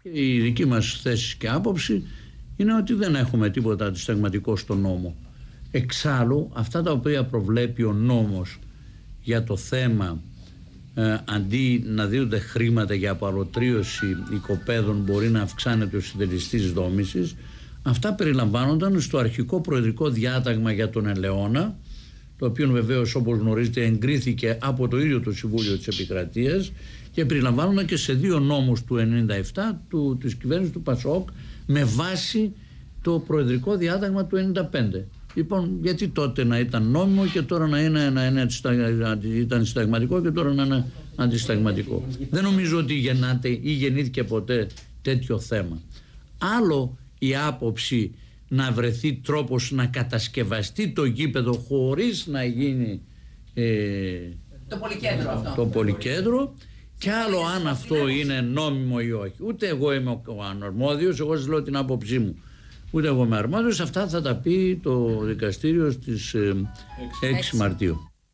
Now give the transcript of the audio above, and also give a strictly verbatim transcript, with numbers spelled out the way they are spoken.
Η δική μας θέση και άποψη είναι ότι δεν έχουμε τίποτα αντισυνταγματικό στο νόμο. Εξάλλου, αυτά τα οποία προβλέπει ο νόμος για το θέμα ε, αντί να δίνονται χρήματα για παροτρίωση οικοπαίδων μπορεί να αυξάνεται ο συντελεστής δόμησης, αυτά περιλαμβάνονταν στο αρχικό προεδρικό διάταγμα για τον ελαιώνα, το οποίο βεβαίως, όπως γνωρίζετε, εγκρίθηκε από το ίδιο το Συμβούλιο της Επικρατείας και περιλαμβάνονταν και σε δύο νόμους του ενενήντα επτά του, της κυβέρνησης του Πασόκ με βάση το προεδρικό διάταγμα του ενενήντα πέντε. Λοιπόν, γιατί τότε να ήταν νόμιμο και τώρα να είναι, να είναι ήταν συνταγματικό και τώρα να είναι αντισυνταγματικό. Δεν νομίζω ότι γεννάται ή γεννήθηκε ποτέ τέτοιο θέμα. Άλλο η άποψη να βρεθεί τρόπος να κατασκευαστεί το γήπεδο χωρίς να γίνει ε, το πολυκέντρο αυτό. Το πολυκέντρο, και άλλο αν αυτό είναι νόμιμο ή όχι. Ούτε εγώ είμαι ο αναρμόδιος, εγώ σας λέω την άποψή μου. Ούτε εγώ είμαι αρμόδιος, αυτά θα τα πει το δικαστήριο στις ε, έξι Μαρτίου.